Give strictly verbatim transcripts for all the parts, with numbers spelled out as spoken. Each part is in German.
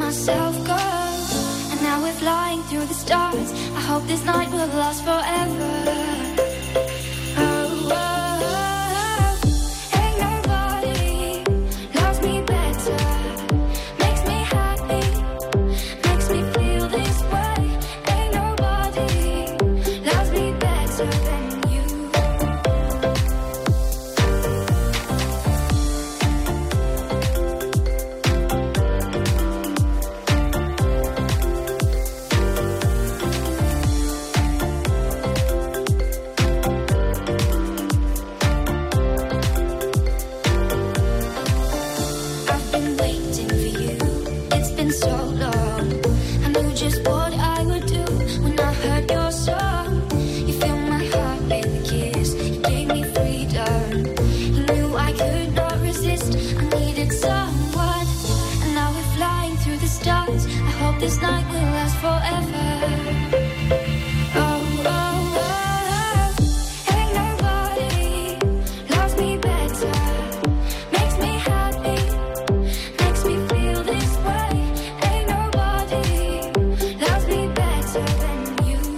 myself go. And now we're flying through the stars. I hope this night will last forever. This night will last forever. Oh, oh, oh. Ain't nobody loves me better. Makes me happy, makes me feel this way. Ain't nobody loves me better than you.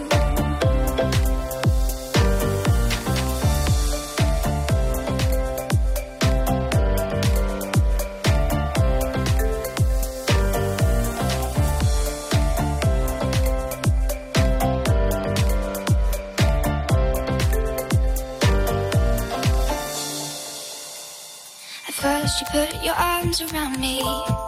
First you put your arms around me,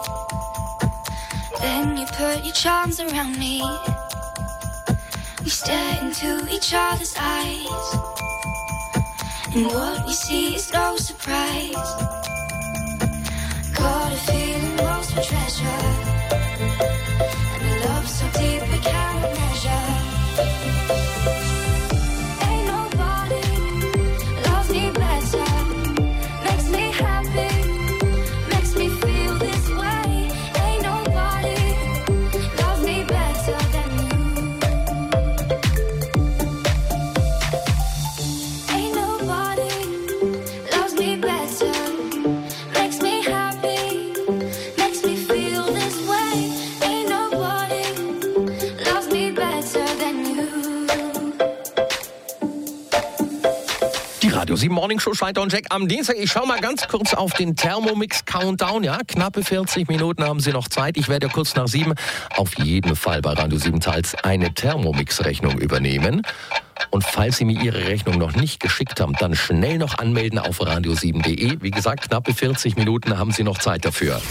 then you put your charms around me. We stare into each other's eyes, and what we see is no surprise. Got a feeling lost for treasure, and a love so deep we can't measure. Ain't nobody loves me better. Radio sieben Morning Show, Schalter und Jack am Dienstag. Ich schaue mal ganz kurz auf den Thermomix Countdown. Ja, knappe vierzig Minuten haben Sie noch Zeit. Ich werde kurz nach sieben auf jeden Fall bei Radio sieben teils eine Thermomix-Rechnung übernehmen. Und falls Sie mir Ihre Rechnung noch nicht geschickt haben, dann schnell noch anmelden auf radio sieben punkt de. Wie gesagt, knappe vierzig Minuten haben Sie noch Zeit dafür.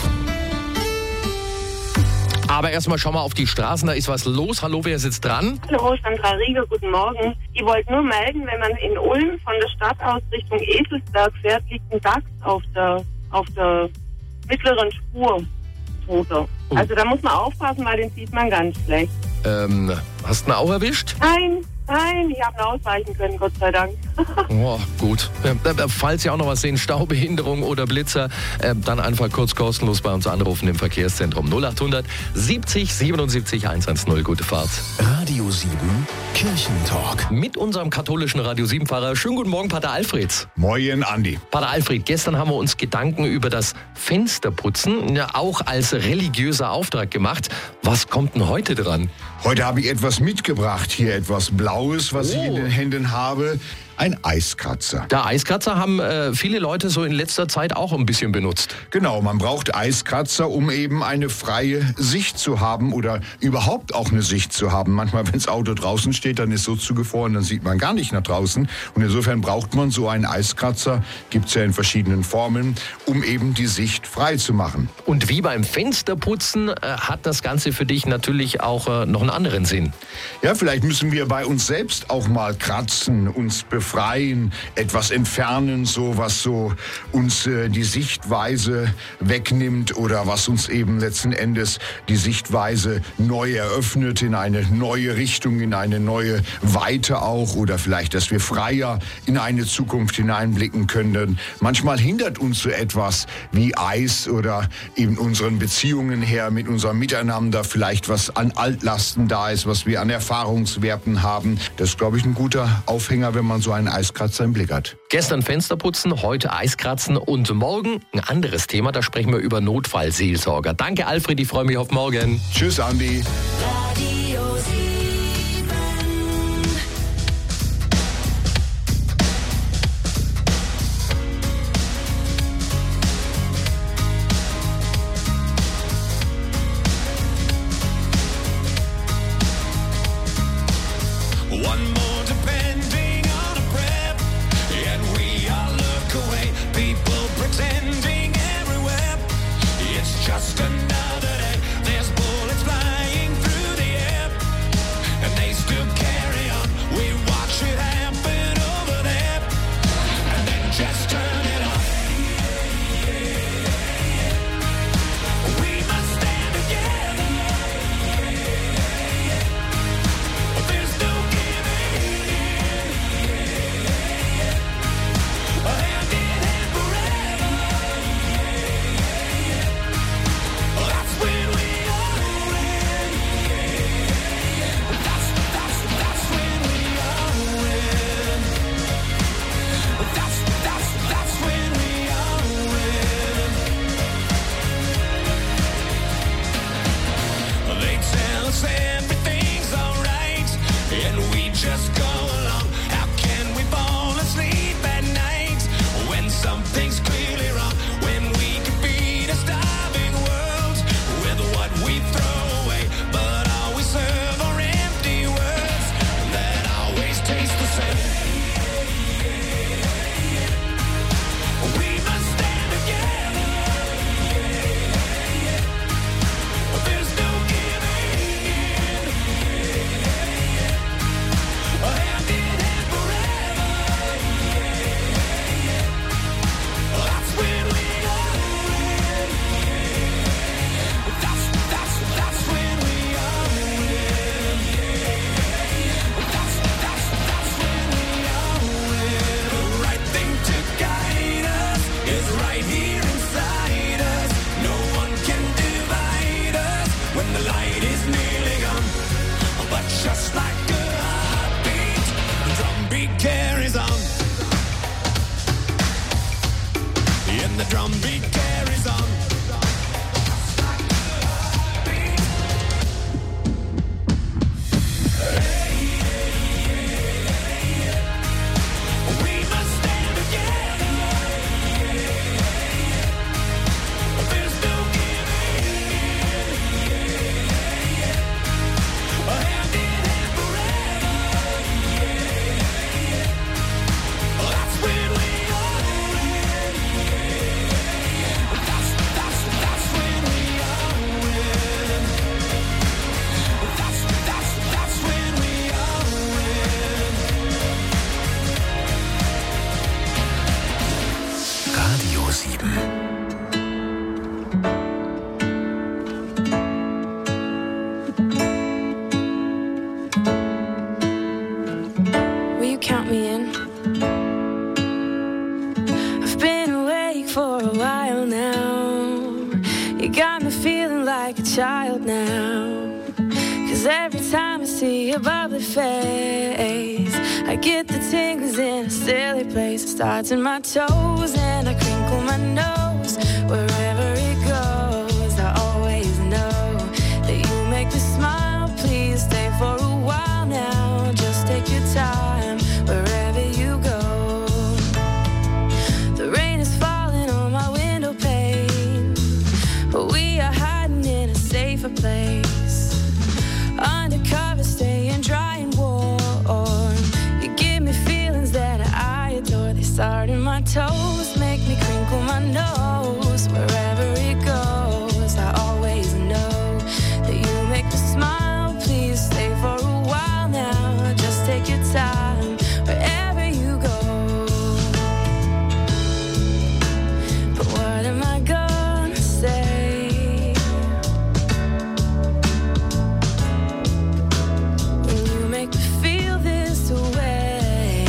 Aber erstmal schauen wir auf die Straßen, da ist was los. Hallo, wer sitzt dran? Hallo, Sandra Rieger, guten Morgen. Ich wollte nur melden, wenn man in Ulm von der Stadt aus Richtung Eselsberg fährt, liegt ein Dachs auf der, auf der mittleren Spur. Toter. Oh. Also da muss man aufpassen, weil den sieht man ganz schlecht. Ähm, hast du ihn auch erwischt? Nein. Nein, ich habe ihn ausweichen können, Gott sei Dank. Oh, gut. Falls Sie auch noch was sehen, Staubehinderung oder Blitzer, dann einfach kurz kostenlos bei uns anrufen im Verkehrszentrum null achthundert siebzig siebenundsiebzig hundertzehn. Gute Fahrt. Radio sieben Kirchentalk. Mit unserem katholischen Radio sieben Pfarrer. Schönen guten Morgen, Pater Alfred. Moin, Andi. Pater Alfred, gestern haben wir uns Gedanken über das Fensterputzen ja auch als religiöser Auftrag gemacht. Was kommt denn heute dran? Heute habe ich etwas mitgebracht, hier etwas Blaues, was oh. ich in den Händen habe. Ein Eiskratzer. Der Eiskratzer haben äh, viele Leute so in letzter Zeit auch ein bisschen benutzt. Genau, man braucht Eiskratzer, um eben eine freie Sicht zu haben oder überhaupt auch eine Sicht zu haben. Manchmal, wenn das Auto draußen steht, dann ist so zugefroren, dann sieht man gar nicht nach draußen. Und insofern braucht man so einen Eiskratzer, gibt's ja in verschiedenen Formen, um eben die Sicht frei zu machen. Und wie beim Fensterputzen äh, hat das Ganze für dich natürlich auch äh, noch einen anderen Sinn. Ja, vielleicht müssen wir bei uns selbst auch mal kratzen, uns befreien. Befreien, etwas entfernen, so was so uns äh, die Sichtweise wegnimmt oder was uns eben letzten Endes die Sichtweise neu eröffnet in eine neue Richtung, in eine neue Weite auch oder vielleicht, dass wir freier in eine Zukunft hineinblicken können. Manchmal hindert uns so etwas wie Eis oder eben unseren Beziehungen her mit unserem Miteinander, vielleicht was an Altlasten da ist, was wir an Erfahrungswerten haben. Das ist, glaube ich, ein guter Aufhänger, wenn man so einen Eiskratzer im Blick hat. Gestern Fenster putzen, heute Eiskratzen und morgen ein anderes Thema, da sprechen wir über Notfallseelsorger. Danke Alfred, ich freue mich auf morgen. Tschüss Andi. Radio sieben. One more depending on a prep, and we all look away. People pretending everywhere. It's just another day. There's bullets flying through the air, and they still carry on. We watch it happen over there, and then just turn it on. We must stand together. There's no giving in. A hand in hand forever. That's when we all win. That's, that's, that's when we all win. That's, that's, that's when we all win. They tell us everything's alright, and we just go along. How can we fall asleep at night when something's clearly wrong? When we can feed a starving world with what we throw away, but all we serve are empty words that always taste the same. We must stand together. There's no giving in. A hand in hand forever. That's when we all win. That's, that's, that's when we all win. That's, that's, that's when we all win. The right thing to guide us is right here inside us. No one can divide us when the light is nearly gone. But just like a heartbeat, the drumbeat carries on. And the drumbeat carries on. We must stand together. There's no giving in. A hand in hand forever. That's when we all win. That's, that's, that's when we all win. That's, that's, that's when we all win. Radio sieben. Will you count me in? I've been awake for a while now. You got me feeling like a child now. Cause every time I see your bubbly face, I get the tingles in a silly place. It starts in my toes and I crinkle my nose. Wherever it goes, I always know that you make me smile. Please stay for a while now. Just take your time wherever you go. The rain is falling on my window pane, but we are hiding in a safer place. Undercover, staying dry and warm. You give me feelings that I adore. They start in my toes, make me crinkle my nose. Wherever it goes, I always know that you make me smile. Please stay for a while now. Just take your time wherever you go. But what am I gonna say when you make me feel this way?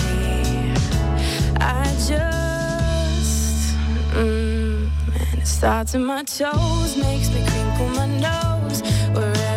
I just mm, and it starts in my toes, makes me crinkle my nose. Wherever